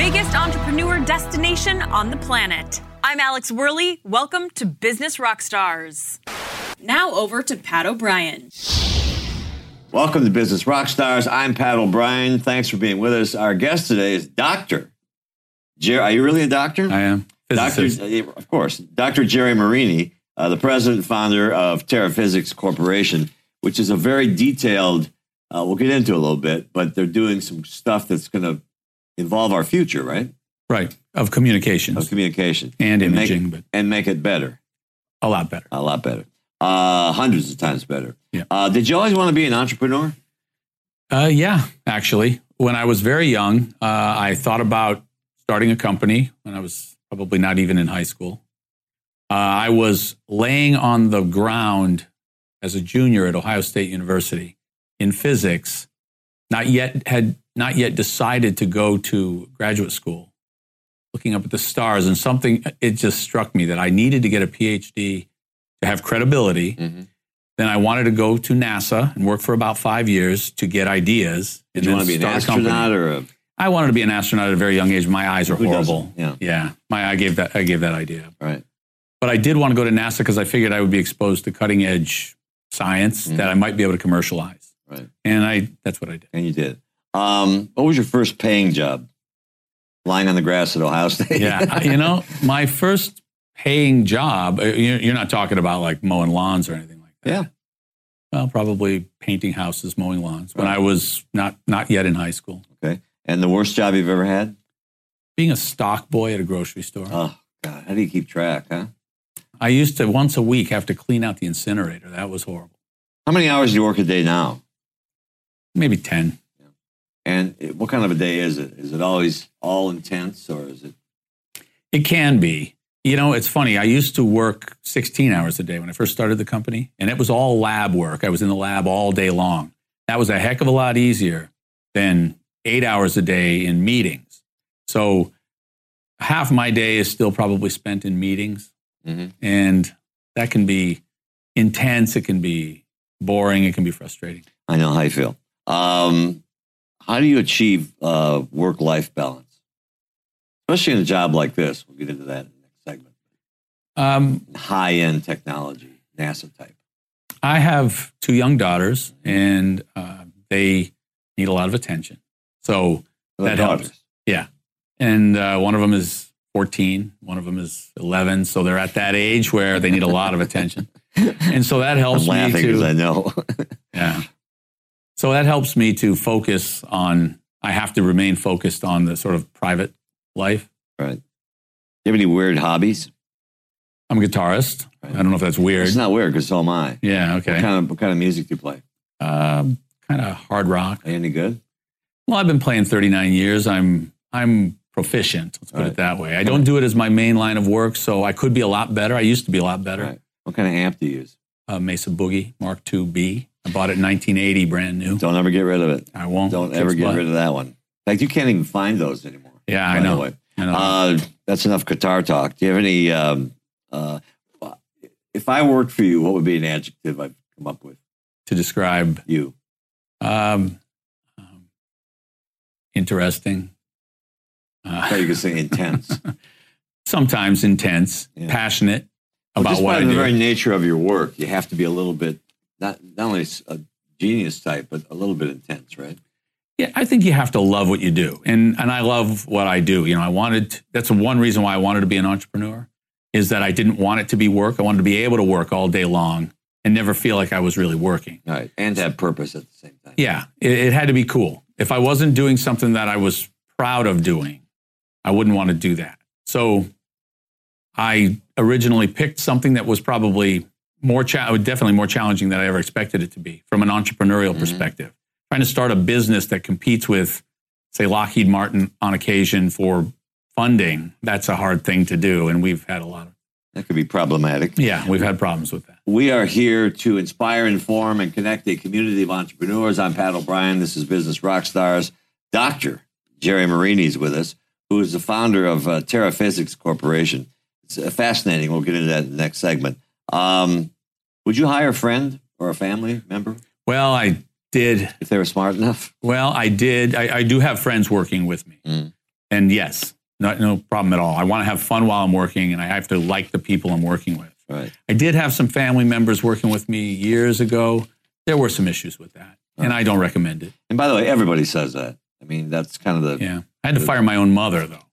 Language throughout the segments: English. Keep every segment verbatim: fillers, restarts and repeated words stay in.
biggest entrepreneur destination on the planet. I'm Alex Worley. Welcome to Business Rockstars. Now over to Pat O'Brien. Welcome to Business Rockstars. I'm Pat O'Brien. Thanks for being with us. Our guest today is Doctor Jerry. Are you really a doctor? I am. Doctor, of course. Doctor Jerry Marini, uh, the president and founder of TerraPhysics Corporation, which is a very detailed, uh, we'll get into a little bit, but they're doing some stuff that's going to involve our future, right? Right. Of communications. Of communication. And, and imaging. Make, but and make it better. A lot better. A lot better. Uh, hundreds of times better. Yeah. Uh, did you always want to be an entrepreneur? Uh, yeah, actually. When I was very young, uh, I thought about starting a company when I was probably not even in high school. Uh, I was laying on the ground as a junior at Ohio State University in physics, not yet had not yet decided to go to graduate school, looking up at the stars, and something, it just struck me that I needed to get a P H D to have credibility. Mm-hmm. Then I wanted to go to NASA and work for about five years to get ideas. Did you want to be an astronaut or a... I wanted to be an astronaut at a very young age. My eyes are Who horrible. doesn't? Yeah. Yeah. My, I gave that, I gave that idea up. Right. But I did want to go to NASA because I figured I would be exposed to cutting edge science mm-hmm. that I might be able to commercialize. Right. And I, that's what I did. And you did. Um, what was your first paying job? Lying on the grass at Ohio State? Yeah. You know, my first paying job, you're not talking about like mowing lawns or anything like that. Yeah. Well, probably painting houses, mowing lawns when I was not not yet in high school. Okay. And the worst job you've ever had? Being a stock boy at a grocery store. Oh, God. How do you keep track, huh? I used to, once a week, have to clean out the incinerator. That was horrible. How many hours do you work a day now? Maybe ten. Yeah. And it, what kind of a day is it? Is it always all intense or is it? It can be. You know, it's funny. I used to work sixteen hours a day when I first started the company, and it was all lab work. I was in the lab all day long. That was a heck of a lot easier than eight hours a day in meetings. So half my day is still probably spent in meetings, mm-hmm. and that can be intense. It can be boring. It can be frustrating. I know how you feel. Um, how do you achieve uh, work-life balance, especially in a job like this? We'll get into that. Segment. Um, high-end technology, NASA type. I have two young daughters, and uh, they need a lot of attention. So well, that daughters. helps. Yeah. And uh, one of them is fourteen, one of them is eleven. So they're at that age where they need a lot of attention. And so that helps I'm me laughing to... I know. Yeah. So that helps me to focus on... I have to remain focused on the sort of private life. Right. Do you have any weird hobbies? I'm a guitarist. Right. I don't know if that's weird. It's not weird because so am I. Yeah, okay. What kind of, what kind of music do you play? Um, kind of hard rock. Are you any good? Well, I've been playing thirty-nine years. I'm I'm proficient, let's put right. it that way. I don't do it as my main line of work, so I could be a lot better. I used to be a lot better. Right. What kind of amp do you use? Uh, Mesa Boogie Mark two B. I bought it in nineteen eighty, brand new. Don't ever get rid of it. I won't. Don't ever get rid of that one. In fact, you can't even find those anymore. Yeah, I know. I know. Uh, that's enough guitar talk. Do you have any, um, uh, if I worked for you, what would be an adjective I've come up with? To describe you? Um, um, interesting. Uh, I thought you could say intense. Sometimes intense, yeah. Passionate well, about just what by I the do. very nature of your work, you have to be a little bit, not, not only a genius type, but a little bit intense, right? Yeah, I think you have to love what you do. And and I love what I do. You know, I wanted, that's one reason why I wanted to be an entrepreneur, is that I didn't want it to be work. I wanted to be able to work all day long and never feel like I was really working. Right. And to have purpose at the same time. Yeah. It, it had to be cool. If I wasn't doing something that I was proud of doing, I wouldn't want to do that. So I originally picked something that was probably more, cha- definitely more challenging than I ever expected it to be from an entrepreneurial mm-hmm. perspective. Trying to start a business that competes with, say, Lockheed Martin on occasion for funding, that's a hard thing to do, and we've had a lot of... That could be problematic. Yeah, we've had problems with that. We are here to inspire, inform, and connect a community of entrepreneurs. I'm Pat O'Brien. This is Business Rockstars. Doctor Jerry Marini is with us, who is the founder of uh, TerraPhysics Corporation. It's uh, fascinating. We'll get into that in the next segment. Um, would you hire a friend or a family member? Well, I did. If they were smart enough? Well, I did. I, I do have friends working with me. Mm. And yes, no, no problem at all. I want to have fun while I'm working, and I have to like the people I'm working with. Right. I did have some family members working with me years ago. There were some issues with that, right. and I don't recommend it. And by the way, everybody says that. I mean, that's kind of the... Yeah. I had to fire my own mother, though.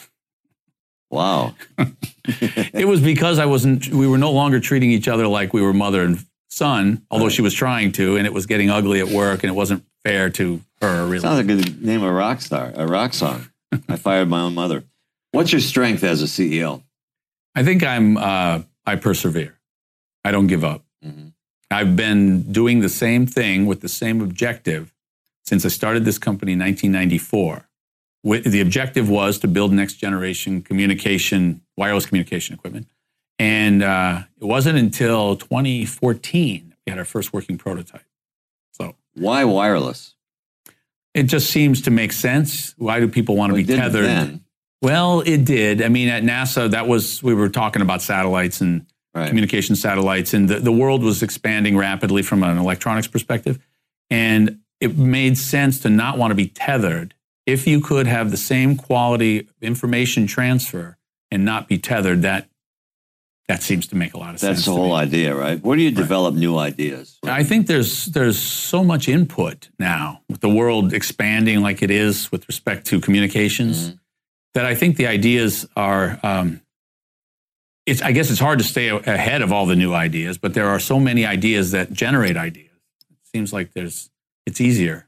Wow. It was because I wasn't, we were no longer treating each other like we were mother and son, although right. she was trying to, and it was getting ugly at work, and it wasn't fair to her, really. Sounds like the name of a rock star, a rock song. I fired my own mother. What's your strength as a C E O? I think I'm, uh, I persevere. I don't give up. Mm-hmm. I've been doing the same thing with the same objective since I started this company in nineteen ninety-four. The objective was to build next generation communication, wireless communication equipment. And uh, it wasn't until twenty fourteen we had our first working prototype. So why wireless? It just seems to make sense. Why do people want to well, be tethered? Then. Well, it did. I mean, at NASA, that was, we were talking about satellites and right. communication satellites, and the, the world was expanding rapidly from an electronics perspective. And it made sense to not want to be tethered if you could have the same quality information transfer and not be tethered. That that seems to make a lot of sense. That's the whole idea, right? Where do you develop right. new ideas? I think there's there's so much input now with the world expanding like it is with respect to communications mm-hmm. that I think the ideas are. Um, it's I guess it's hard to stay ahead of all the new ideas, but there are so many ideas that generate ideas. It seems like there's it's easier.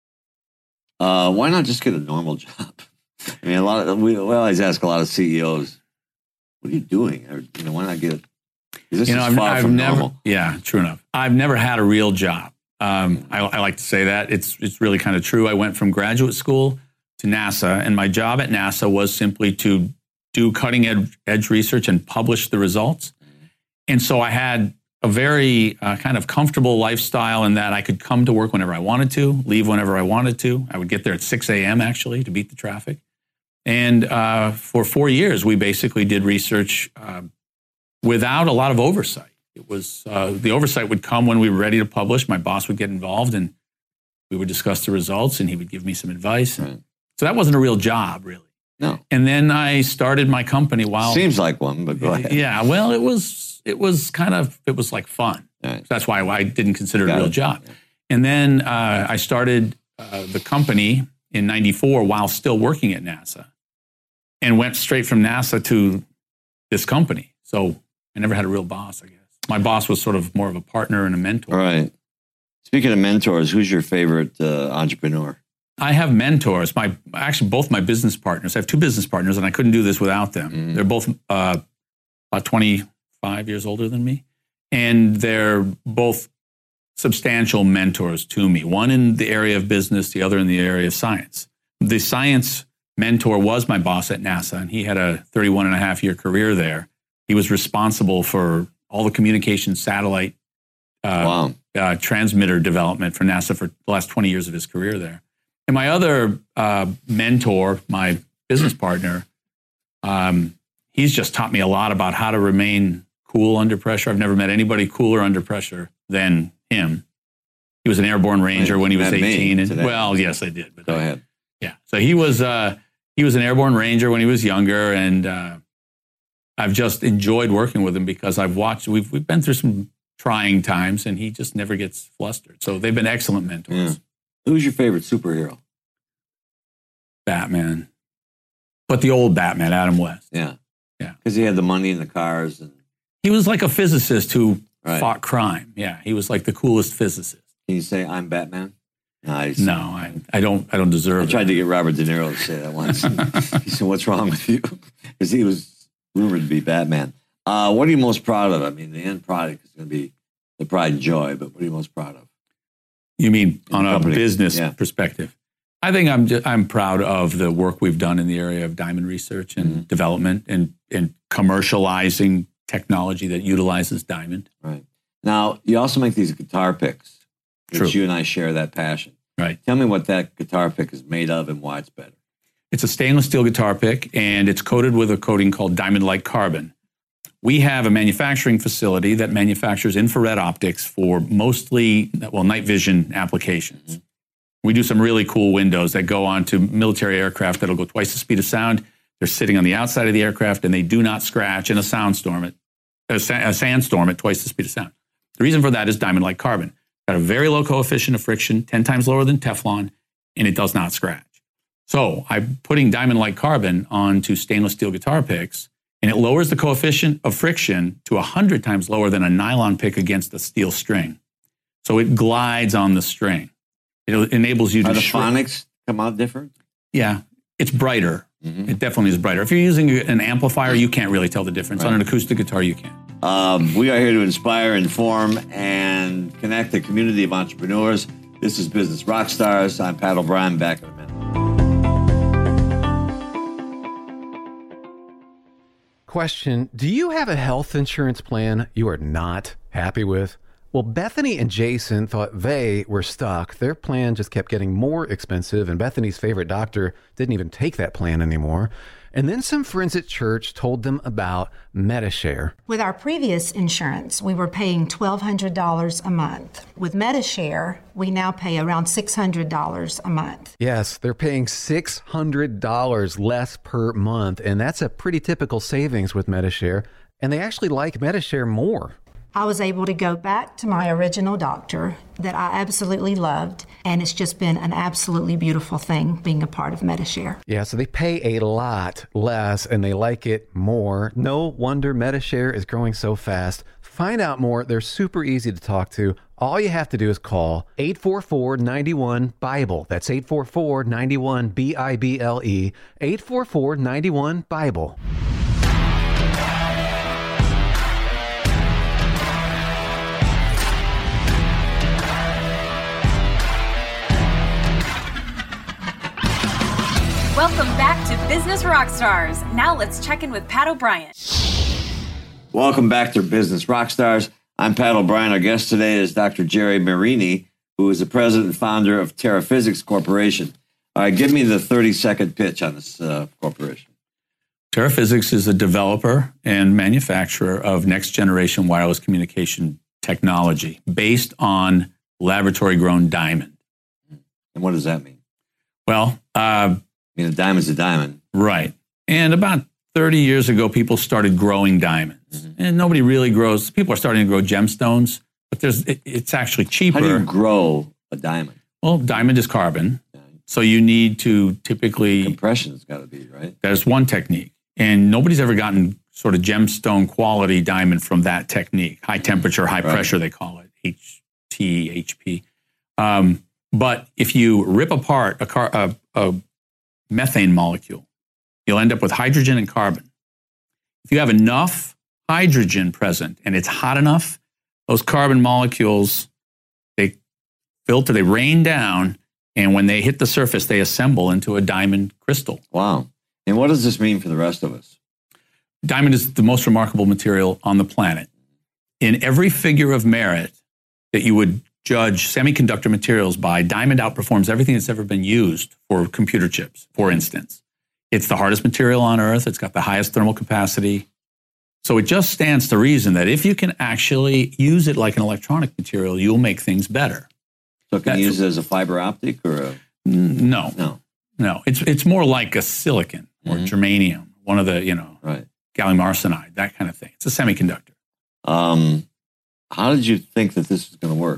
Uh, why not just get a normal job? I mean, a lot of we, we always ask a lot of C E Os, "What are you doing?" Or, you know, why not get? This you know, is I've, far I've from never. normal. Yeah, true enough. I've never had a real job. Um, I, I like to say that it's it's really kind of true. I went from graduate school to NASA, and my job at NASA was simply to do cutting edge, edge research and publish the results. And so I had a very uh, kind of comfortable lifestyle in that I could come to work whenever I wanted to, leave whenever I wanted to. I would get there at six a.m. actually to beat the traffic. And uh, for four years, we basically did research uh, without a lot of oversight. It was uh, the oversight would come when we were ready to publish. My boss would get involved, and we would discuss the results, and he would give me some advice. Right. So that wasn't a real job, really. No. And then I started my company while seems like one, but go ahead. Yeah, well, it was it was kind of it was like fun. Right. So that's why I didn't consider Got it a real it. job. Yeah. And then uh, I started uh, the company in ninety-four while still working at NASA, and went straight from NASA to this company. So I never had a real boss, I guess. My boss was sort of more of a partner and a mentor. All right. Speaking of mentors, who's your favorite uh, entrepreneur? I have mentors. My actually both my business partners. I have two business partners, and I couldn't do this without them. Mm-hmm. They're both uh, about twenty-five years older than me, and they're both substantial mentors to me. One in the area of business, the other in the area of science. The science mentor was my boss at NASA, and he had a thirty-one and a half year career there. He was responsible for all the communication satellite uh, wow. uh, transmitter development for NASA for the last twenty years of his career there. And my other uh, mentor, my business partner, um, he's just taught me a lot about how to remain cool under pressure. I've never met anybody cooler under pressure than him. He was an airborne ranger Wait, when he was eighteen. And, today. well, yes, I did. But Go I, ahead. Yeah. So he was uh, he was an airborne ranger when he was younger, and uh, I've just enjoyed working with him because I've watched. We've we've been through some trying times, and he just never gets flustered. So they've been excellent mentors. Yeah. Who's your favorite superhero? Batman, but the old Batman, Adam West. Yeah, yeah, because he had the money and the cars, and he was like a physicist who right. fought crime. Yeah, he was like the coolest physicist. Can you say I'm Batman? Nice. No, I, I don't. I don't deserve. I tried it. to get Robert De Niro to say that once. He said, "What's wrong with you?" Because he was rumored to be Batman. Uh, what are you most proud of? I mean, the end product is going to be the pride and joy, but what are you most proud of? You mean In on a company. business Yeah. perspective? I think I'm just, I'm proud of the work we've done in the area of diamond research and Mm-hmm. development and and commercializing technology that utilizes diamond. Right. Now, you also make these guitar picks, which True. you and I share that passion. Right. Tell me what that guitar pick is made of and why it's better. It's a stainless steel guitar pick, and it's coated with a coating called diamond-like carbon. We have a manufacturing facility that manufactures infrared optics for mostly, well, night vision applications. Mm-hmm. We do some really cool windows that go onto military aircraft that'll go twice the speed of sound. They're sitting on the outside of the aircraft, and they do not scratch in a sandstorm at a, sa- a sandstorm at twice the speed of sound. The reason for that is diamond-like carbon. Got a very low coefficient of friction, ten times lower than Teflon, and it does not scratch. So I'm putting diamond-like carbon onto stainless steel guitar picks, and it lowers the coefficient of friction to one hundred times lower than a nylon pick against a steel string. So it glides on the string. It enables you to Are the shrink. phonics come out different? Yeah, it's brighter. Mm-hmm. It definitely is brighter. If you're using an amplifier, you can't really tell the difference. Right. On an acoustic guitar, you can. Um, we are here to inspire, inform, and connect the community of entrepreneurs. This is Business Rockstars. I'm Pat O'Brien, back in a minute. Question, do you have a health insurance plan you are not happy with? Well, Bethany and Jason thought they were stuck. Their plan just kept getting more expensive, and Bethany's favorite doctor didn't even take that plan anymore. And then some friends at church told them about Medi-Share. With our previous insurance, we were paying twelve hundred dollars a month. With Medi-Share, we now pay around six hundred dollars a month. Yes, they're paying six hundred dollars less per month, and that's a pretty typical savings with Medi-Share. And they actually like Medi-Share more. I was able to go back to my original doctor that I absolutely loved, and it's just been an absolutely beautiful thing being a part of Medi-Share. Yeah, so they pay a lot less and they like it more. No wonder Medi-Share is growing so fast. Find out more. They're super easy to talk to. All you have to do is call eight four four, nine one, BIBLE. That's eight four four, nine one, B I B L E. eight four four, nine one, BIBLE. Welcome back to Business Rockstars. Now let's check in with Pat O'Brien. Welcome back to Business Rockstars. I'm Pat O'Brien. Our guest today is Doctor Jerry Marini, who is the president and founder of TerraPhysics Corporation. All right, give me the thirty-second pitch on this uh, corporation. TerraPhysics is a developer and manufacturer of next-generation wireless communication technology based on laboratory-grown diamond. And what does that mean? Well, uh, I mean, a diamond's a diamond. right. And about thirty years ago, people started growing diamonds. Mm-hmm. And nobody really grows. People are starting to grow gemstones, but there's it, it's actually cheaper. How do you grow a diamond? Well, diamond is carbon. So you need to typically... Compression's got to be, right? There's one technique. And nobody's ever gotten sort of gemstone quality diamond from that technique. High temperature, high right. pressure, they call it. H T, H P. Um, but if you rip apart a, car, a, a methane molecule, you'll end up with hydrogen and carbon. If you have enough hydrogen present and it's hot enough, those carbon molecules, they filter, they rain down, and when they hit the surface, they assemble into a diamond crystal. Wow. And what does this mean for the rest of us? Diamond is the most remarkable material on the planet. In every figure of merit that you would judge semiconductor materials by, diamond outperforms everything that's ever been used for computer chips, for instance. It's the hardest material on Earth. It's got the highest thermal capacity. So it just stands to reason that if you can actually use it like an electronic material, you'll make things better. So can you use it as a fiber optic or a... No. No. No. It's it's more like a silicon or mm-hmm. germanium, one of the, you know, right. gallium arsenide, that kind of thing. It's a semiconductor. Um, how did you think that this was going to work?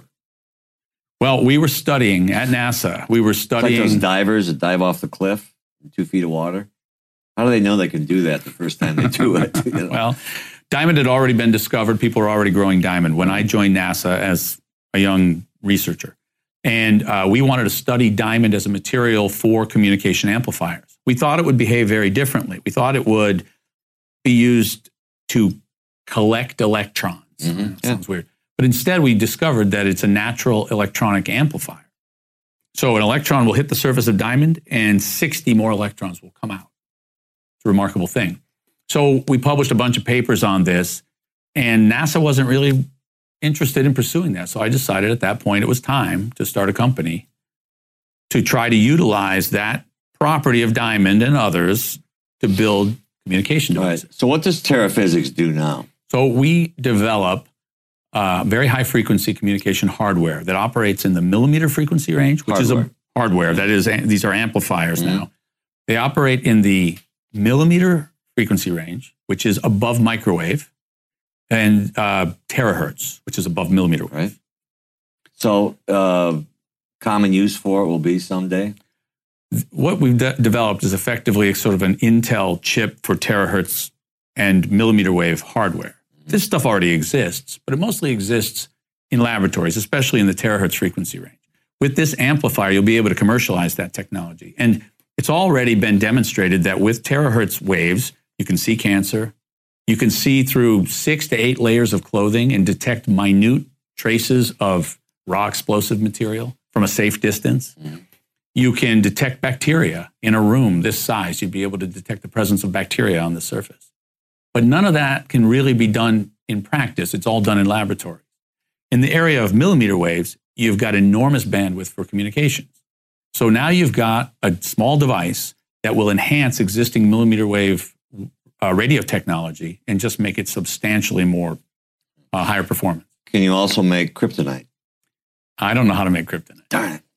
Well, we were studying at NASA. We were studying... It's like those divers that dive off the cliff in two feet of water. How do they know they can do that the first time they do it? You know? Well, diamond had already been discovered. People were already growing diamond when I joined NASA as a young researcher. And uh, we wanted to study diamond as a material for communication amplifiers. We thought it would behave very differently. We thought it would be used to collect electrons. Mm-hmm. That sounds yeah. weird. But instead, we discovered that it's a natural electronic amplifier. So an electron will hit the surface of diamond, and sixty more electrons will come out. It's a remarkable thing. So we published a bunch of papers on this, and NASA wasn't really interested in pursuing that. So I decided at that point it was time to start a company to try to utilize that property of diamond and others to build communication devices. Right. So what does TerraPhysics do now? So we develop uh, very high frequency communication hardware that operates in the millimeter frequency range, which hardware. is a hardware. That is, these are amplifiers mm-hmm. now. They operate in the millimeter frequency range, which is above microwave, and uh, terahertz, which is above millimeter wave. Right. So, uh, common use for it will be someday? What we've de- developed is effectively a sort of an Intel chip for terahertz and millimeter wave hardware. Mm-hmm. This stuff already exists, but it mostly exists in laboratories, especially in the terahertz frequency range. With this amplifier, you'll be able to commercialize that technology. And it's already been demonstrated that with terahertz waves, you can see cancer. You can see through six to eight layers of clothing and detect minute traces of raw explosive material from a safe distance. Mm-hmm. You can detect bacteria in a room this size. You'd be able to detect the presence of bacteria on the surface. But none of that can really be done in practice. It's all done in laboratories. In the area of millimeter waves, you've got enormous bandwidth for communications. So now you've got a small device that will enhance existing millimeter wave uh, radio technology and just make it substantially more uh, higher performance. Can you also make kryptonite? I don't know how to make kryptonite. Darn it.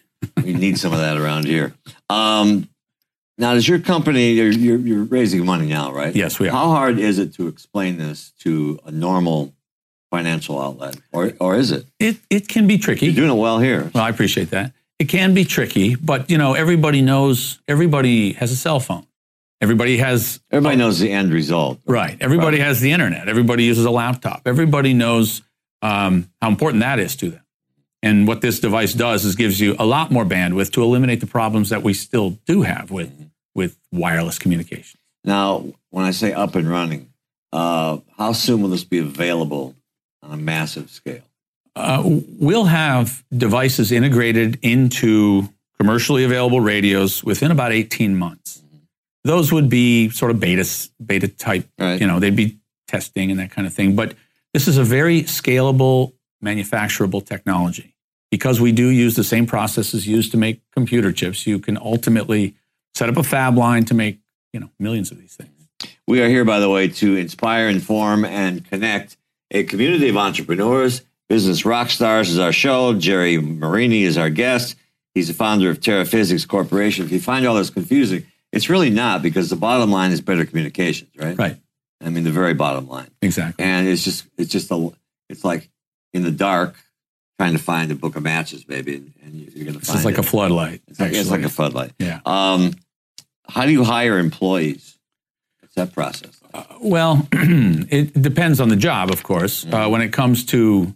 We need some of that around here. Um, now, does your company, you're, you're, you're raising money now, right? Yes, we are. How hard is it to explain this to a normal financial outlet, or or is it? It it can be tricky. You're doing it well here. Well, I appreciate that. It can be tricky, but, you know, everybody knows, everybody has a cell phone. Everybody has... Everybody oh, knows the end result. Right. Everybody right. has the internet. Everybody uses a laptop. Everybody knows um, how important that is to them. And what this device does is gives you a lot more bandwidth to eliminate the problems that we still do have with, with wireless communication. Now, when I say up and running, uh, how soon will this be available on a massive scale? Uh, we'll have devices integrated into commercially available radios within about eighteen months. Mm-hmm. Those would be sort of beta, beta type, right. you know, they'd be testing and that kind of thing. But this is a very scalable, manufacturable technology. Because we do use the same processes used to make computer chips, you can ultimately set up a fab line to make, you know, millions of these things. We are here, by the way, to inspire, inform, and connect a community of entrepreneurs. Business Rockstars is our show. Jerry Marini is our guest. He's the founder of Terra Physics Corporation. If you find all this confusing, it's really not, because the bottom line is better communications, right? Right. I mean, the very bottom line. Exactly. And it's just, it's just a, it's like in the dark, trying to find a book of matches, maybe, and you're going to find it's like it. a floodlight. It's like, it's like a floodlight. Yeah. Um, how do you hire employees? What's that process like? Uh, well, it depends on the job, of course. Mm-hmm. Uh, when it comes to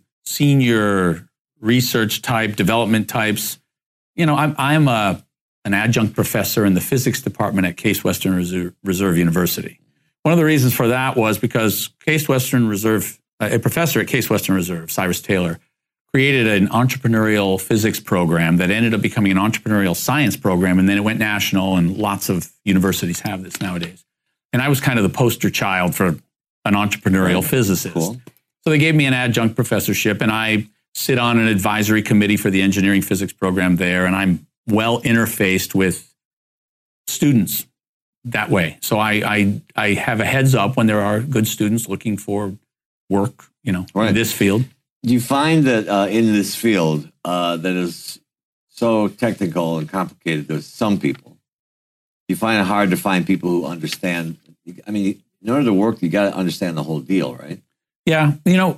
senior research type, development types, you know, I'm, I'm a, an adjunct professor in the physics department at Case Western Reserve, Reserve University. One of the reasons for that was because Case Western Reserve, uh, a professor at Case Western Reserve, Cyrus Taylor, created an entrepreneurial physics program that ended up becoming an entrepreneurial science program, and then it went national, and lots of universities have this nowadays. And I was kind of the poster child for an entrepreneurial oh, physicist. Cool. So they gave me an adjunct professorship, and I sit on an advisory committee for the engineering physics program there, and I'm well interfaced with students that way. So I I, I have a heads up when there are good students looking for work, you know, right. in this field. Do you find that uh, in this field uh, that is so technical and complicated to some people, do you find it hard to find people who understand? I mean, in order to work, you got to understand the whole deal, right? Yeah. You know,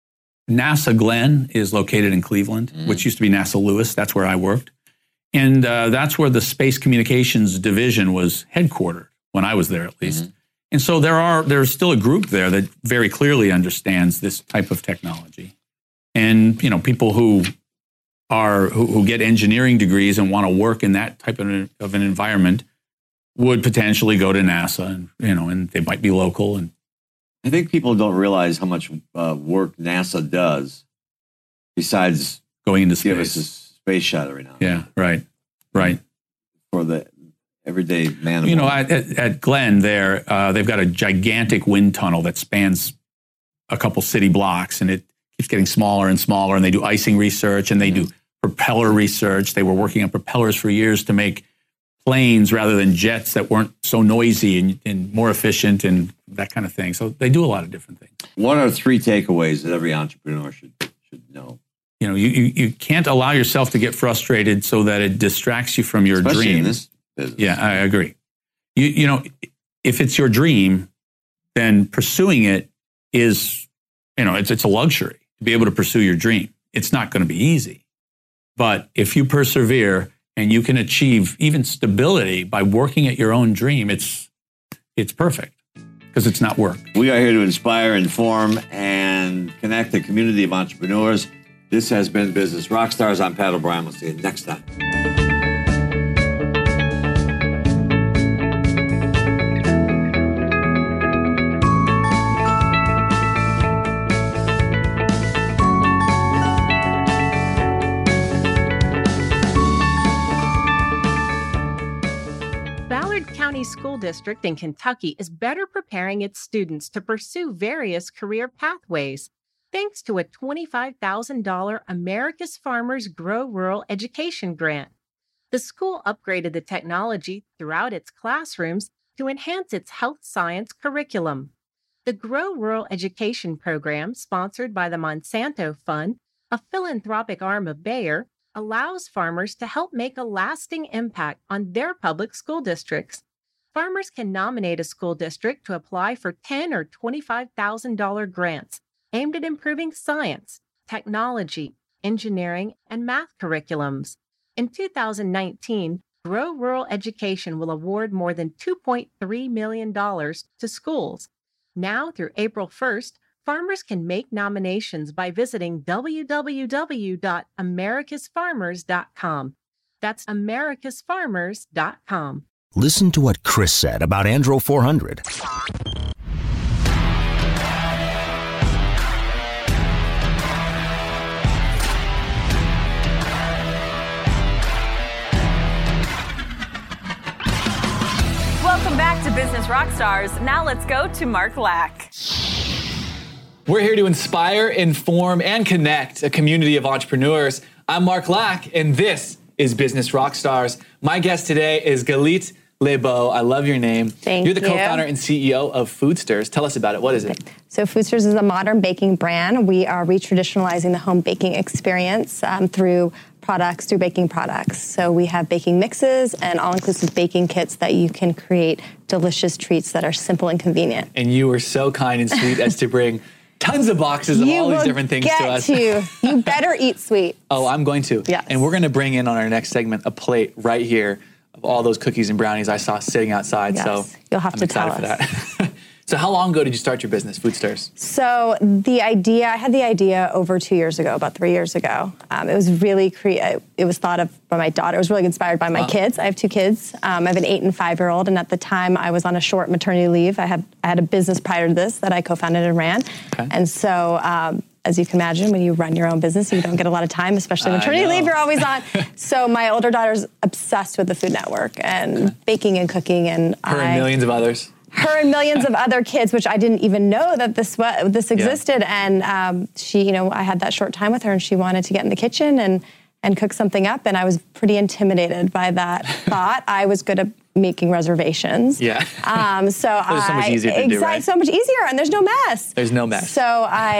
NASA Glenn is located in Cleveland, mm. which used to be NASA Lewis. That's where I worked. And uh, that's where the Space Communications Division was headquartered when I was there, at least. Mm-hmm. And so there are there's still a group there that very clearly understands this type of technology. And, you know, people who are who, who get engineering degrees and want to work in that type of an, of an environment would potentially go to NASA, and, you know, and they might be local. And I think people don't realize how much uh, work NASA does besides going into space. Give us a space shot every now and Yeah, then. right, right. For the everyday man. You know, at, at Glenn there, uh, they've got a gigantic wind tunnel that spans a couple city blocks, and it keeps getting smaller and smaller, and they do icing research, and they mm-hmm. do propeller research. They were working on propellers for years to make planes rather than jets that weren't so noisy and, and more efficient and that kind of thing. So they do a lot of different things. What are three takeaways that every entrepreneur should should know You know, you, you, you can't allow yourself to get frustrated so that it distracts you from your Especially dream. in this business. Yeah, I agree. You, you know, if it's your dream, then pursuing it is, you know, it's, it's a luxury to be able to pursue your dream. It's not going to be easy. But if you persevere and you can achieve even stability by working at your own dream, it's it's perfect because it's not work. We are here to inspire, inform, and connect the community of entrepreneurs. This has been Business Rockstars. I'm Pat O'Brien. We'll see you next time. Ballard County School District in Kentucky is better preparing its students to pursue various career pathways, thanks to a twenty-five thousand dollars America's Farmers Grow Rural Education grant. The school upgraded the technology throughout its classrooms to enhance its health science curriculum. The Grow Rural Education program, sponsored by the Monsanto Fund, a philanthropic arm of Bayer, allows farmers to help make a lasting impact on their public school districts. Farmers can nominate a school district to apply for ten thousand dollars or twenty-five thousand dollars grants aimed at improving science, technology, engineering, and math curriculums. In two thousand nineteen, Grow Rural Education will award more than two point three million dollars to schools. Now through April first, farmers can make nominations by visiting w w w dot americas farmers dot com. That's americas farmers dot com. Listen to what Chris said about Andro four hundred. Welcome back to Business Rockstars. Now let's go to Mark Lack. We're here to inspire, inform, and connect a community of entrepreneurs. I'm Mark Lack, and this is Business Rockstars. My guest today is Galit Lebeau. I love your name. Thank You're the you. co-founder and C E O of Foodsters. Tell us about it. What is it? So Foodsters is a modern baking brand. We are re-traditionalizing the home baking experience um, through products, through baking products. So we have baking mixes and all-inclusive baking kits that you can create delicious treats that are simple and convenient. And you were so kind and sweet as to bring tons of boxes of you all these will different things get to us. To. You better eat sweet. Oh, I'm going to. Yes. And we're going to bring in on our next segment a plate right here of all those cookies and brownies I saw sitting outside. Yes. So You'll have I'm to excited tell for us. that. So how long ago did you start your business, Foodsters? So the idea, I had the idea over two years ago, about three years ago. Um, it was really, cre- it was thought of by my daughter. It was really inspired by my Wow. kids. I have two kids. Um, I have an eight and five-year-old, and at the time I was on a short maternity leave. I had I had a business prior to this that I co-founded and ran. Okay. And so, um, as you can imagine, when you run your own business, you don't get a lot of time, especially I maternity know. leave, you're always on. So my older daughter's obsessed with the Food Network and Okay. baking and cooking. And Her I, and millions of others. her and millions of other kids, which I didn't even know that this wa- this existed. And um, she, you know, I had that short time with her, and she wanted to get in the kitchen and and cook something up. And I was pretty intimidated by that thought. I was good at making reservations. Yeah. Um, so Those are so much I- easier to do, exactly, right? so much easier, and there's no mess. There's no mess. So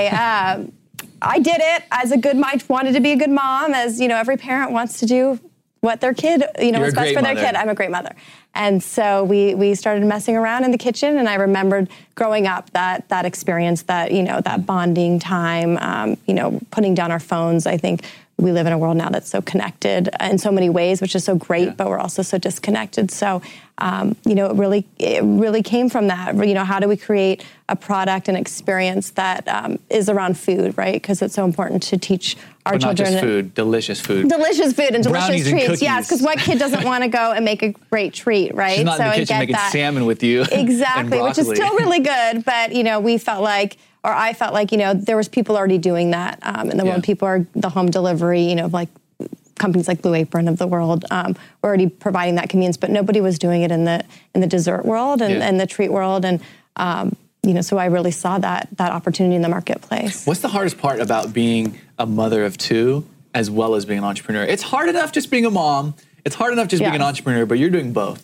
I. Um, I did it as a good mom. Wanted to be a good mom, as you know, every parent wants to do what their kid, you know, You're is a best great for their mother. kid. I'm a great mother, and so we we started messing around in the kitchen. And I remembered growing up that that experience, that you know, that bonding time, um, you know, putting down our phones. I think we live in a world now that's so connected in so many ways, which is so great, Yeah. but we're also so disconnected. So, um, you know, it really, it really came from that. You know, how do we create a product and experience that um, is around food, right? Because it's so important to teach our But not children. just food, delicious food. Delicious food and delicious Brownies and treats. cookies. Yes, because what kid doesn't want to go and make a great treat, right? She's not in the and kitchen get making that. salmon with you. Exactly, and which is broccoli. still really good. But you know, we felt like, or I felt like, you know, there was people already doing that um, in the Yeah. world. People are the home delivery, you know, like companies like Blue Apron of the world um, were already providing that convenience, but nobody was doing it in the in the dessert world and, Yeah. and the treat world. And um, you know, so I really saw that that opportunity in the marketplace. What's the hardest part about being a mother of two as well as being an entrepreneur? It's hard enough just being a mom. It's hard enough just being an Yes. entrepreneur, but you're doing both.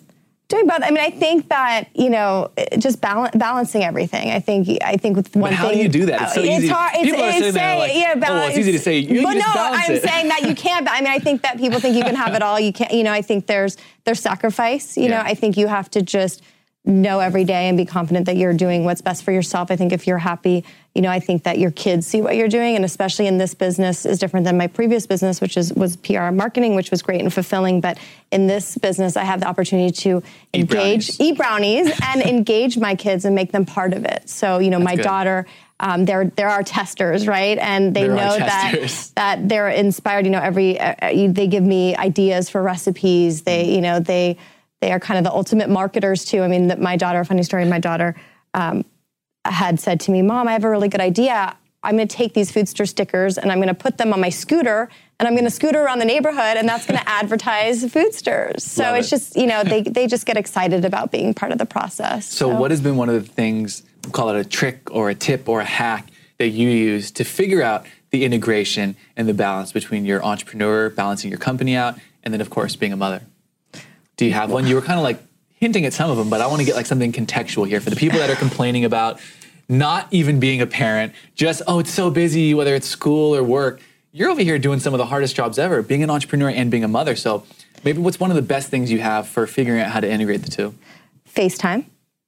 Doing both. I mean, I think that, you know, just balance, balancing everything. I think, I think with one but how thing. do you do that? It's so it's easy. Hard. It's, people are it's sitting there like, yeah, balance. oh, well, it's easy to say. You, but you just no, balance I'm it. saying that you can't. I mean, I think that people think you can have it all. You can't, you know, I think there's, there's sacrifice. You Yeah. know, I think you have to just know every day and be confident that you're doing what's best for yourself. I think if you're happy, you know, I think that your kids see what you're doing, and especially in this business is different than my previous business, which is was P R and marketing, which was great and fulfilling. But in this business, I have the opportunity to eat engage, brownies. eat brownies, and engage my kids and make them part of it. So, you know, That's my good. daughter. Um, they're they're our testers, right? And they They're our know that testers. that they're inspired. You know, every uh, uh, they give me ideas for recipes. They, you know, they they are kind of the ultimate marketers too. I mean, that my daughter. Funny story. My daughter um, had said to me, "Mom, I have a really good idea. I'm going to take these Foodster stickers and I'm going to put them on my scooter and I'm going to scooter around the neighborhood and that's going to advertise Foodsters." So Love it's it. just, you know, they they just get excited about being part of the process. So what has been one of the things, we'll call it a trick or a tip or a hack, that you use to figure out the integration and the balance between your entrepreneur, balancing your company out, and then, of course, being a mother? Do you have one? You were kind of like hinting at some of them, but I want to get like something contextual here for the people that are complaining about not even being a parent, just, oh, it's so busy, whether it's school or work. You're over here doing some of the hardest jobs ever, being an entrepreneur and being a mother. So maybe what's one of the best things you have for figuring out how to integrate the two? FaceTime.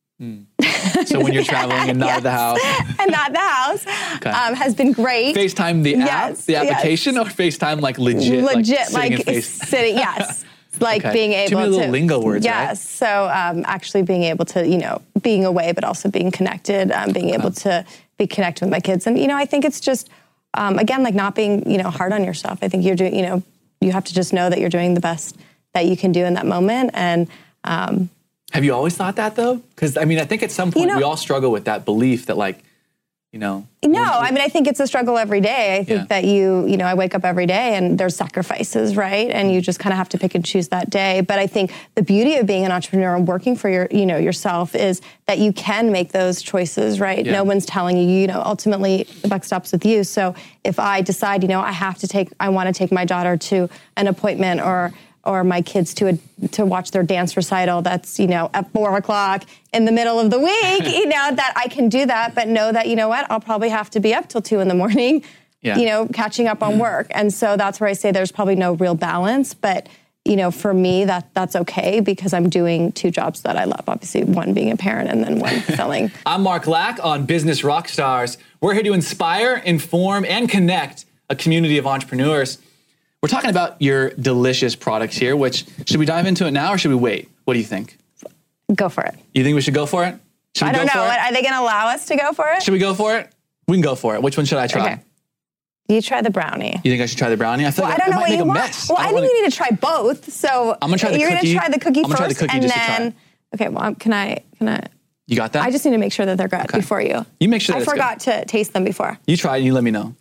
So when you're traveling and not at the house. and not the house, Okay. um, has been great. FaceTime the app, Yes, the application, yes. or FaceTime like legit? Legit, like, like, sitting in face? sitting, yes. Like Okay. being Too able many to. little lingo words, Yes. right? So um, actually being able to, you know, being away, but also being connected, um, being able to be connected with my kids. And, you know, I think it's just, um, again, like not being, you know, hard on yourself. I think you're doing, you know, you have to just know that you're doing the best that you can do in that moment. And, um, Have you always thought that though? Because I mean, I think at some point You know- we all struggle with that belief that like, you know. No, I mean, I think it's a struggle every day. I think Yeah. that you, you know, I wake up every day and there's sacrifices, right? And you just kind of have to pick and choose that day. But I think the beauty of being an entrepreneur and working for your, you know, yourself is that you can make those choices, right? Yeah. No one's telling you, you know, ultimately the buck stops with you. So if I decide, you know, I have to take, I want to take my daughter to an appointment or, or my kids to a, to watch their dance recital that's, you know, at four o'clock in the middle of the week, you know, that I can do that, but know that, you know what, I'll probably have to be up till two in the morning, Yeah. you know, catching up on work. And so that's where I say there's probably no real balance, but, you know, for me, that that's okay because I'm doing two jobs that I love. Obviously, one being a parent and then one fulfilling. I'm Mark Lack on Business Rockstars. We're here to inspire, inform, and connect a community of entrepreneurs. We're talking about your delicious products here, which, should we dive into it now or should we wait? What do you think? Go for it. You think we should go for it? Should we I don't go know. for it? Are they going to allow us to go for it? Should we go for it? We can go for it. Which one should I try? Okay. You try the brownie. You think I should try the brownie? I feel Well, like I don't I know might what make you a want. mess. Well, I, don't think wanna- you need to try both. So I'm gonna try the you're cookie. gonna try the cookie I'm gonna first, try the cookie and just to try then it. okay. Well, can I? Can I? You got that? I just need to make sure that they're good Okay. before you. You make sure that I it's forgot to taste them before. You try it and you let me know.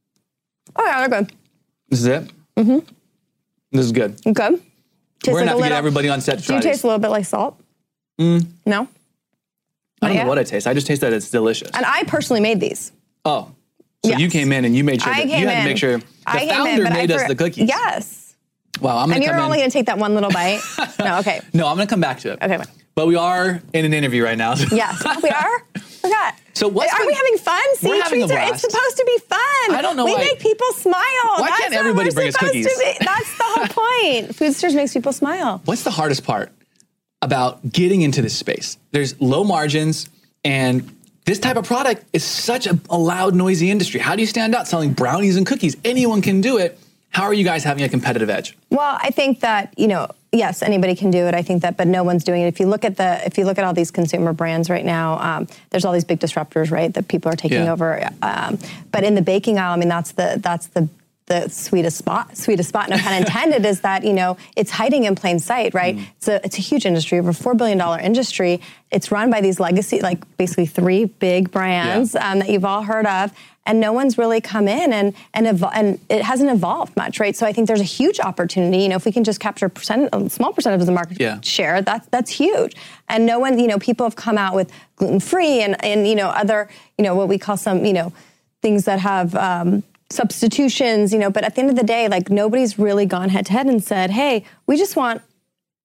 Oh yeah, they're good. This is it? Mm-hmm. This is good. Good. Tastes We're gonna like have a to get little- everybody on set to Do try you these. taste a little bit like salt? Mm. No. I don't Yeah. know what it tastes. I just taste that it's delicious. And I personally made these. Oh, so Yes. you came in and you made sure I that came you had in. to make sure the I came founder in, but made I us for- the cookies. Yes. Wow, I'm gonna And you're come only in. gonna take that one little bite. No. Okay. No, I'm gonna come back to it. Okay. Fine. But we are in an interview right now. so- Yes. Oh, we are. Forgot. So what's Are been- we having fun? See, We're having a treats are- blast. It's supposed to be fun. I don't know We why- make people smile. Why That's can't what everybody we're bring us supposed cookies? to be. That's the whole point. Foodsters makes people smile. What's the hardest part about getting into this space? There's low margins, and this type of product is such a, a loud, noisy industry. How do you stand out selling brownies and cookies? Anyone can do it. How are you guys having a competitive edge? Well, I think that, you know, yes, anybody can do it. I think that, but no one's doing it. If you look at the, if you look at all these consumer brands right now, um, there's all these big disruptors, right, that people are taking Yeah. over. Um, but in the baking aisle, I mean, that's the, that's the, the sweetest spot, sweetest spot, no pun intended, is that, you know, it's hiding in plain sight, right? Mm. It's a, it's a huge industry, over four billion dollars industry. It's run by these legacy, like basically three big brands Yeah. um, that you've all heard of. And no one's really come in and and, evol- and it hasn't evolved much, right? So I think there's a huge opportunity. You know, if we can just capture a, percent, a small percentage of the market Yeah. share, that's that's huge. And no one, you know, people have come out with gluten-free and and you know other, you know, what we call some, you know, things that have um, substitutions. You know, but at the end of the day, like nobody's really gone head to head and said, hey, we just want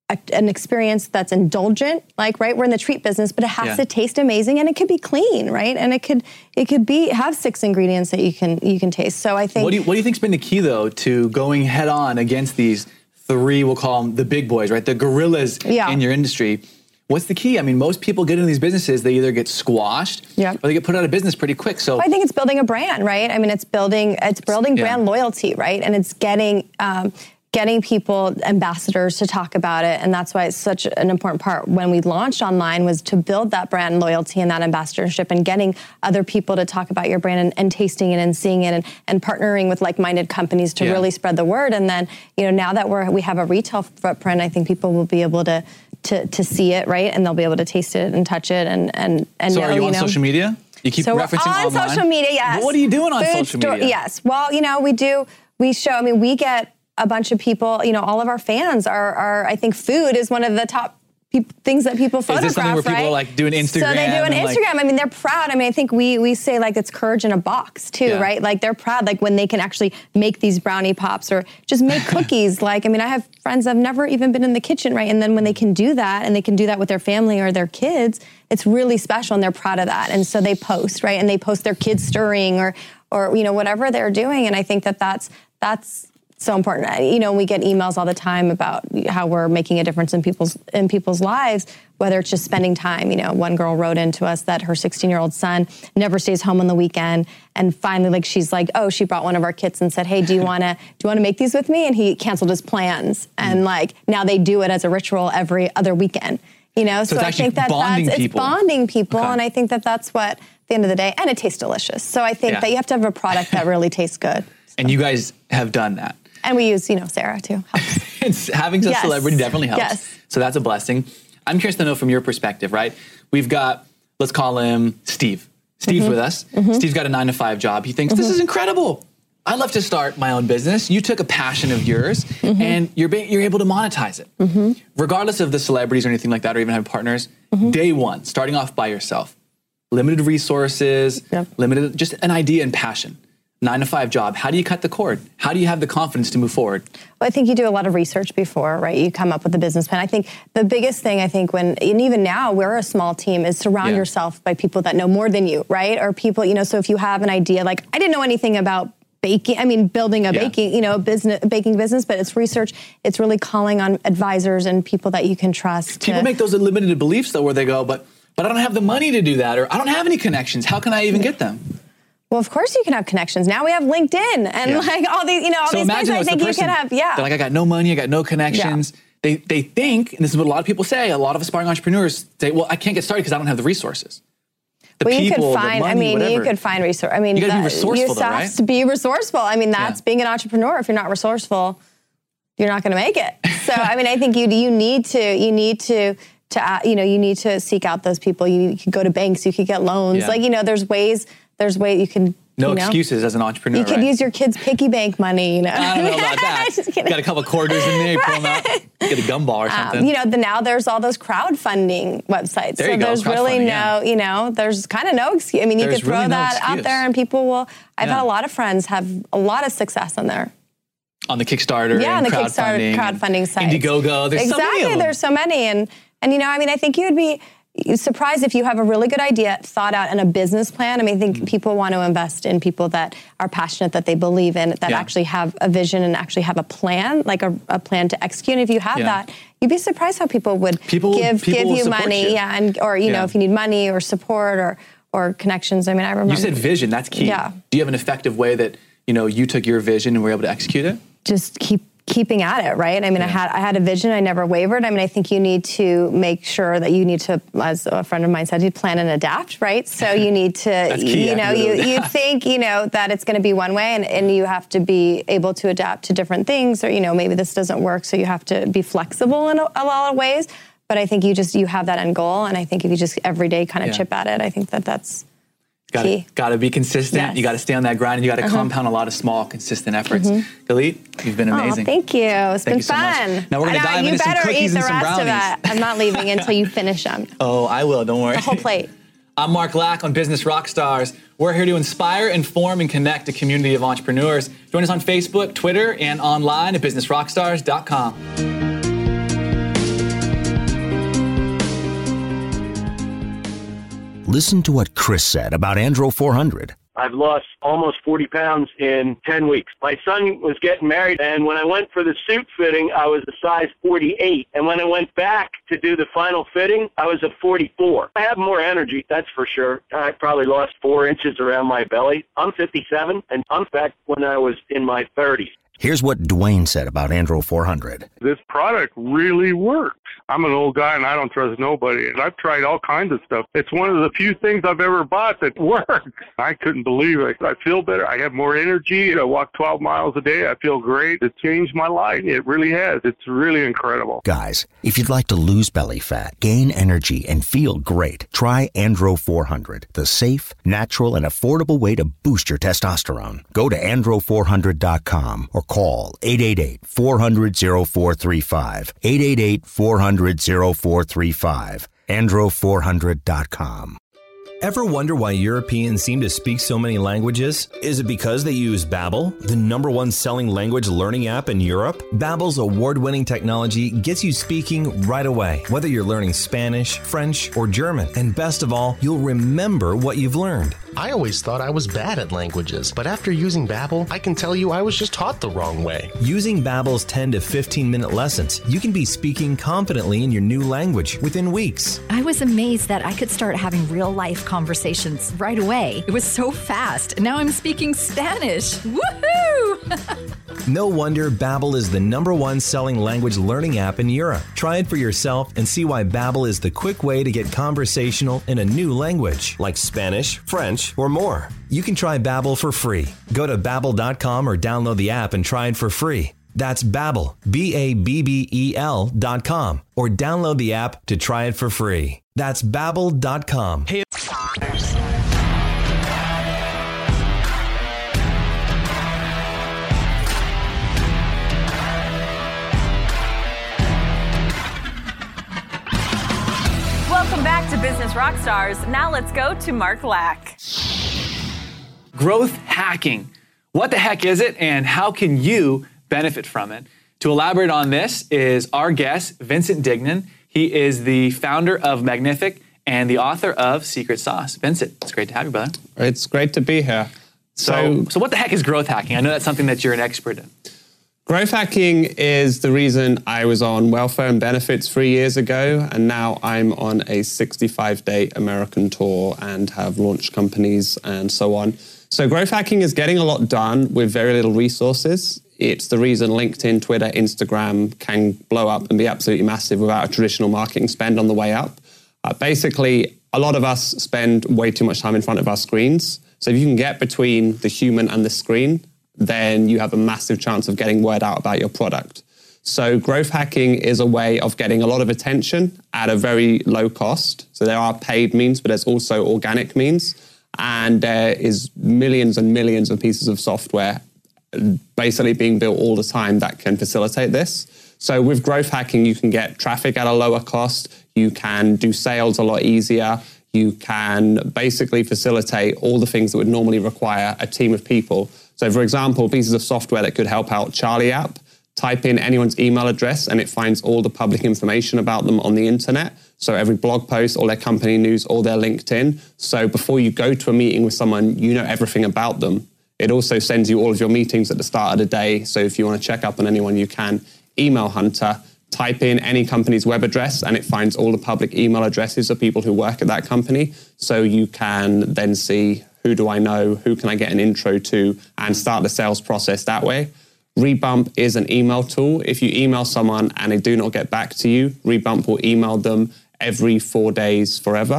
a, an experience that's indulgent, like, right, we're in the treat business, but it has Yeah. to taste amazing, and it could be clean, right? And it could it could be have six ingredients that you can you can taste. So I think What do you, what do you think's been the key, though, to going head on against these three, we'll call them the big boys, right? The gorillas Yeah. in your industry. What's the key? I mean, most people get into these businesses, they either get squashed Yeah. or they get put out of business pretty quick. So Well, I think it's building a brand, right? I mean, it's building it's building Yeah. brand loyalty, right? And it's getting um, getting people, ambassadors, to talk about it. And that's why it's such an important part when we launched online, was to build that brand loyalty and that ambassadorship, and getting other people to talk about your brand, and, and tasting it and seeing it, and, and partnering with like-minded companies to Yeah. really spread the word. And then, you know, now that we're we have a retail footprint, I think people will be able to to to see it, right? And they'll be able to taste it and touch it and and and So know, are you on know. social media? You keep So referencing we're on online? social media, yes. What are you doing on Food social store- media? Yes. Well, you know, we do, we show, I mean, we get a bunch of people, you know, all of our fans are, are I think food is one of the top peop things that people photograph, Is this something where people right? like do an Instagram? So they do an and, like- Instagram. I mean, they're proud. I mean, I think we we say like it's courage in a box too, Yeah. right? Like they're proud, like when they can actually make these brownie pops or just make cookies. Like, I mean, I have friends that have never even been in the kitchen, right? And then when they can do that, and they can do that with their family or their kids, it's really special, and they're proud of that. And so they post, right? And they post their kids stirring or or you know whatever they're doing. And I think that that's that's so important. You know, we get emails all the time about how we're making a difference in people's in people's lives, whether it's just spending time. You know, one girl wrote into us that her sixteen-year-old son never stays home on the weekend, and finally, like, she's like, oh, she brought one of our kits and said, hey, do you want to do you want to make these with me? And he canceled his plans, and like now they do it as a ritual every other weekend. You know, So so, it's I actually think that bonding that's people. it's bonding people, Okay. and I think that that's what at the end of the day, and it tastes delicious. So I think Yeah. that you have to have a product that really tastes good. And you guys have done that. And we use, you know, Sarah too. Helps. It's, having a Yes. celebrity definitely helps. Yes. So that's a blessing. I'm curious to know from your perspective, right? We've got, let's call him Steve. Steve's Mm-hmm. with us. Steve's got a nine to five job. He thinks, this is incredible. I'd love to start my own business. You took a passion of yours Mm-hmm. and you're be- you're able to monetize it. Regardless of the celebrities or anything like that, or even having partners, Mm-hmm. day one, starting off by yourself, limited resources, Yep. limited, just an idea and passion. Nine to five job. How do you cut the cord? How do you have the confidence to move forward? Well, I think you do a lot of research before, right? You come up with a business plan. I think the biggest thing, I think, when, and even now, we're a small team, is surround Yeah. yourself by people that know more than you, right? Or people, you know, so if you have an idea, like, I didn't know anything about baking, I mean, building a Yeah. baking, you know, business, baking business, but it's research. It's really calling on advisors and people that you can trust. People to, make those limited beliefs, though, where they go, but but I don't have the money to do that, or I don't have any connections. How can I even get them? Well, of course you can have connections. Now we have LinkedIn and Yeah. like all these, you know, all So these things. imagine I as the think you person, can have, yeah. they're like, I got no money, I got no connections. They they think, and this is what a lot of people say, a lot of aspiring entrepreneurs say, well, I can't get started because I don't have the resources. The Well, you people, could find. the money, I mean, whatever. you could find resource. I mean, You gotta be that- resourceful, You though, have right? to be resourceful. I mean, that's Yeah. being an entrepreneur. If you're not resourceful, you're not going to make it. So, I mean, I think you you need to you need to to uh, you know you need to seek out those people. You, you could go to banks. You could get loans. Yeah. Like, you know, there's ways. There's way you can. No you know, excuses as an entrepreneur. You could right? use your kids' piggy bank money. You know, I don't know about that. Just kidding. Got a couple quarters in there, you pull them out, get a gumball or something. Um, you know, the, now there's all those crowdfunding websites. There so you go, there's really crowdfunding, no, yeah. you know, there's kind of no excuse. I mean, you There's could throw really no that excuse. out there and people will. I've Yeah. had a lot of friends have a lot of success on there. On the Kickstarter, Yeah, on and the Kickstarter crowdfunding, crowdfunding sites. Indiegogo, there's exactly, so many of them. there's so many. And, and, you know, I mean, I think you would be surprised if you have a really good idea, thought out, and a business plan. I mean, I think Mm. people want to invest in people that are passionate, that they believe in, that Yeah. actually have a vision and actually have a plan, like a, a plan to execute. And if you have Yeah. that, you'd be surprised how people would People will- give people give will you support money, you. yeah, and or you know, Yeah. if you need money or support or or connections. I mean, I remember You said vision, that's key. Yeah. Do you have an effective way that, you know, you took your vision and were able to execute it? just keep keeping at it, right? I mean, I had I had a vision. I never wavered. I mean, I think you need to make sure that you need to, as a friend of mine said, you plan and adapt, right? So you need to, That's key, you know, you actually. you think, you know, that it's going to be one way, and, and you have to be able to adapt to different things, or you know, maybe this doesn't work, so you have to be flexible in a, a lot of ways. But I think you just you have that end goal, and I think if you just every day kind of Yeah. chip at it, I think that that's Got key. to got to be consistent. Yes. You got to stay on that grind, and you got to Uh-huh. compound a lot of small, consistent efforts. Galit, you've been Oh, amazing. thank you. It's Thank been you so much. fun. Now we're gonna I know, dive you into some better cookies eat the and some rest of brownies. it. I'm not leaving until you finish them. Oh, I will. Don't worry. The whole plate. I'm Mark Lack on Business Rockstars. We're here to inspire, inform, and connect a community of entrepreneurs. Join us on Facebook, Twitter, and online at business rockstars dot com. Listen to what Chris said about Andro four hundred. I've lost almost forty pounds in ten weeks. My son was getting married, and when I went for the suit fitting, I was a size forty-eight. And when I went back to do the final fitting, I was a forty-four. I have more energy, that's for sure. I probably lost four inches around my belly. I'm fifty-seven, and I'm back when I was in my thirties. Here's what Dwayne said about Andro four hundred. This product really works. I'm an old guy and I don't trust nobody. And I've tried all kinds of stuff. It's one of the few things I've ever bought that works. I couldn't believe it. I feel better. I have more energy. I walk twelve miles a day. I feel great. It changed my life. It really has. It's really incredible. Guys, if you'd like to lose belly fat, gain energy, and feel great, try Andro four hundred, the safe, natural, and affordable way to boost your testosterone. Go to andro four hundred dot com or call eight eight eight, four hundred, oh four three five, eight eight eight, four hundred, oh four three five, andro four hundred dot com. Ever wonder why Europeans seem to speak so many languages? Is it because they use Babbel, the number one selling language learning app in Europe? Babbel's award-winning technology gets you speaking right away, whether you're learning Spanish, French, or German. And best of all, you'll remember what you've learned. I always thought I was bad at languages, but after using Babbel, I can tell you I was just taught the wrong way. Using Babbel's ten to fifteen minute lessons, you can be speaking confidently in your new language within weeks. I was amazed that I could start having real-life conversations right away. It was so fast. Now I'm speaking Spanish. Woohoo! No wonder Babbel is the number one selling language learning app in Europe. Try it for yourself and see why Babbel is the quick way to get conversational in a new language, like Spanish, French, or more. You can try Babbel for free. Go to babbel dot com or download the app and try it for free. That's Babbel, B A B B E L dot com, or download the app to try it for free. That's babbel dot com. Hey. Welcome back to Business Rockstars. Now let's go to Mark Lack. Growth hacking. What the heck is it, and how can you benefit from it? To elaborate on this is our guest, Vincent Dignan. He is the founder of Magnific and the author of Secret Sauce. Vincent, it's great to have you, brother. It's great to be here. So, so, so what the heck is growth hacking? I know that's something that you're an expert in. Growth hacking is the reason I was on welfare and benefits three years ago, and now I'm on a sixty-five day American tour and have launched companies and so on. So growth hacking is getting a lot done with very little resources. It's the reason LinkedIn, Twitter, Instagram can blow up and be absolutely massive without a traditional marketing spend on the way up. Uh, basically, a lot of us spend way too much time in front of our screens. So if you can get between the human and the screen, then you have a massive chance of getting word out about your product. So growth hacking is a way of getting a lot of attention at a very low cost. So there are paid means, but there's also organic means. And there is millions and millions of pieces of software basically being built all the time that can facilitate this. So with growth hacking, you can get traffic at a lower cost. You can do sales a lot easier. You can basically facilitate all the things that would normally require a team of people. So for example, pieces of software that could help out Charlie app, type in anyone's email address and it finds all the public information about them on the internet. So every blog post, all their company news, all their LinkedIn. So before you go to a meeting with someone, you know everything about them. It also sends you all of your meetings at the start of the day. So if you want to check up on anyone, you can. Email Hunter, type in any company's web address and it finds all the public email addresses of people who work at that company. So you can then see who do I know, who can I get an intro to, and start the sales process that way. Rebump is an email tool. If you email someone and they do not get back to you, Rebump will email them every four days forever.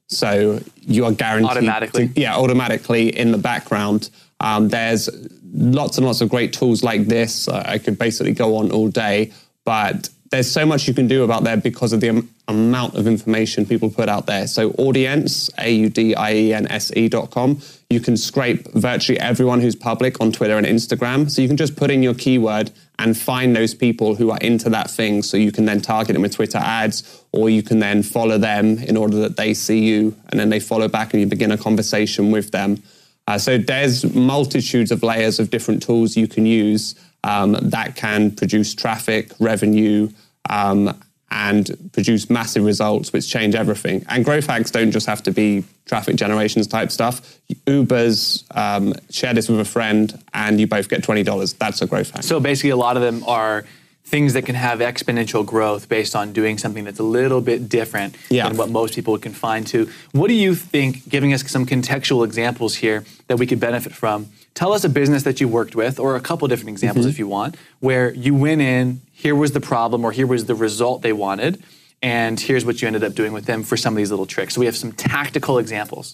So you are guaranteed... Automatically. To, yeah, automatically in the background. Um, there's lots and lots of great tools like this. Uh, I could basically go on all day, but there's so much you can do about there because of the am- amount of information people put out there. So Audience, A U D I E N S E dot com, you can scrape virtually everyone who's public on Twitter and Instagram. So you can just put in your keyword and find those people who are into that thing. So you can then target them with Twitter ads, or you can then follow them in order that they see you and then they follow back and you begin a conversation with them. Uh, so there's multitudes of layers of different tools you can use um, that can produce traffic, revenue, um, and produce massive results which change everything. And growth hacks don't just have to be traffic generations type stuff. Uber's um, share this with a friend and you both get twenty dollars. That's a growth hack. So basically a lot of them are things that can have exponential growth based on doing something that's a little bit different yeah. than what most people can find to. What do you think, giving us some contextual examples here that we could benefit from, tell us a business that you worked with, or a couple different examples mm-hmm. if you want, where you went in, here was the problem, or here was the result they wanted, and here's what you ended up doing with them for some of these little tricks. So we have some tactical examples.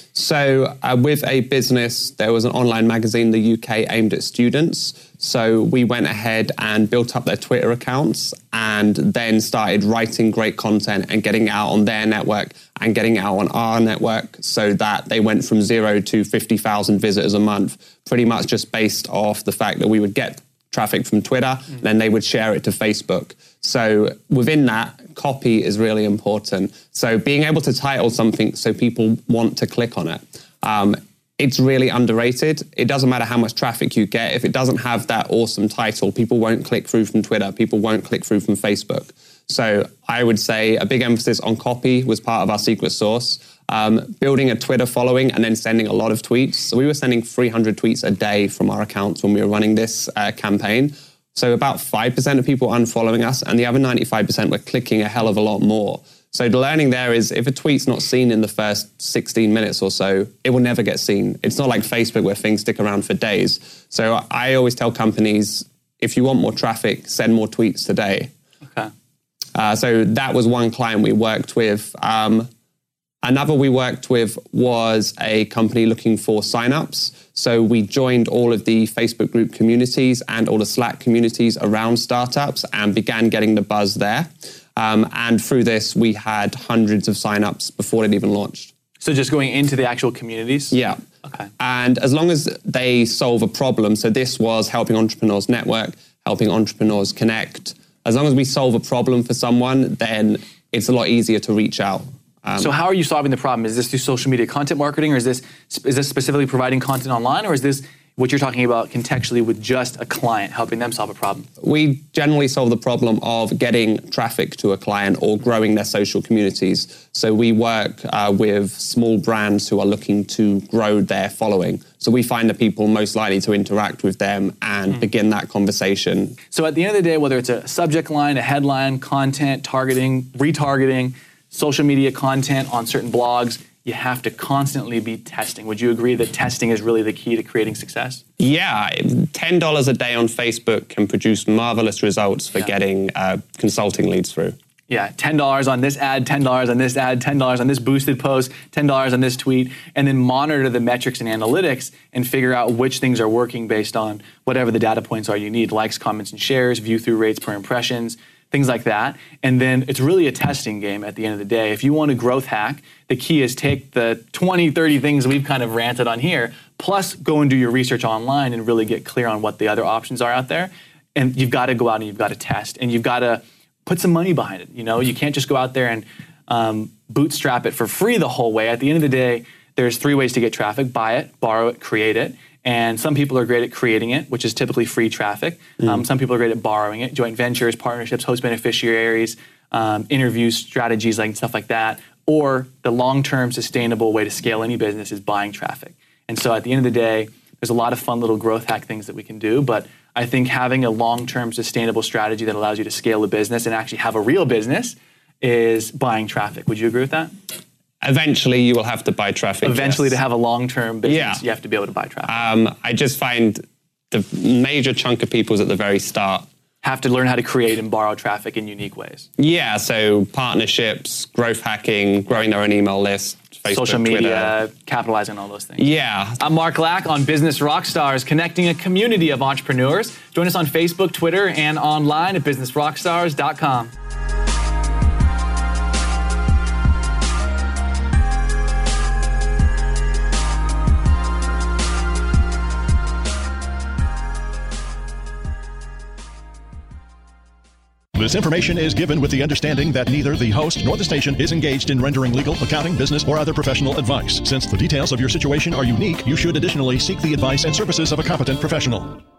So uh, with a business, there was an online magazine in the U K aimed at students. So we went ahead and built up their Twitter accounts and then started writing great content and getting it out on their network and getting it out on our network so that they went from zero to fifty thousand visitors a month, pretty much just based off the fact that we would get traffic from Twitter, mm-hmm. and then they would share it to Facebook. So within that, copy is really important. So being able to title something so people want to click on it. Um, it's really underrated. It doesn't matter how much traffic you get. If it doesn't have that awesome title, people won't click through from Twitter. People won't click through from Facebook. So I would say a big emphasis on copy was part of our secret sauce. Um, building a Twitter following and then sending a lot of tweets. So we were sending three hundred tweets a day from our accounts when we were running this uh, campaign. So about five percent of people unfollowing us and the other ninety-five percent were clicking a hell of a lot more. So the learning there is if a tweet's not seen in the first sixteen minutes or so, it will never get seen. It's not like Facebook where things stick around for days. So I always tell companies, if you want more traffic, send more tweets today. Okay. Uh, so that was one client we worked with. Um, Another we worked with was a company looking for signups. So we joined all of the Facebook group communities and all the Slack communities around startups and began getting the buzz there. Um, and through this, we had hundreds of signups before it even launched. So just going into the actual communities? Yeah. Okay. And as long as they solve a problem, so this was helping entrepreneurs network, helping entrepreneurs connect. As long as we solve a problem for someone, then it's a lot easier to reach out. Um, so how are you solving the problem? Is this through social media content marketing, or is this is this specifically providing content online, or is this what you're talking about contextually with just a client, helping them solve a problem? We generally solve the problem of getting traffic to a client or growing their social communities. So we work uh, with small brands who are looking to grow their following. So we find the people most likely to interact with them and mm. begin that conversation. So at the end of the day, whether it's a subject line, a headline, content, targeting, retargeting, social media content on certain blogs, you have to constantly be testing. Would you agree that testing is really the key to creating success? Yeah, ten dollars a day on Facebook can produce marvelous results for yeah. getting uh, consulting leads through. Yeah, ten dollars on this ad, ten dollars on this ad, ten dollars on this boosted post, ten dollars on this tweet, and then monitor the metrics and analytics and figure out which things are working based on whatever the data points are you need, likes, comments, and shares, view-through rates per impressions, things like that. And then it's really a testing game at the end of the day. If you want a growth hack, the key is take the twenty, thirty things we've kind of ranted on here, plus go and do your research online and really get clear on what the other options are out there. And you've got to go out and you've got to test. And you've got to put some money behind it. You know, you can't just go out there and um, bootstrap it for free the whole way. At the end of the day, there's three ways to get traffic: buy it, borrow it, create it. And some people are great at creating it, which is typically free traffic. Mm. Um, some people are great at borrowing it, joint ventures, partnerships, host beneficiaries, um, interviews, strategies, like stuff like that. Or the long-term sustainable way to scale any business is buying traffic. And so at the end of the day, there's a lot of fun little growth hack things that we can do. But I think having a long-term sustainable strategy that allows you to scale a business and actually have a real business is buying traffic. Would you agree with that? Eventually, you will have to buy traffic. Eventually, yes. to have a long-term business, yeah. you have to be able to buy traffic. Um, I just find the major chunk of people is at the very start. Have to learn how to create and borrow traffic in unique ways. Yeah, so partnerships, growth hacking, growing their own email list, Facebook, social media, Twitter. capitalizing on all those things. Yeah. I'm Mark Lack on Business Rockstars, connecting a community of entrepreneurs. Join us on Facebook, Twitter, and online at business rockstars dot com. This information is given with the understanding that neither the host nor the station is engaged in rendering legal, accounting, business, or other professional advice. Since the details of your situation are unique, you should additionally seek the advice and services of a competent professional.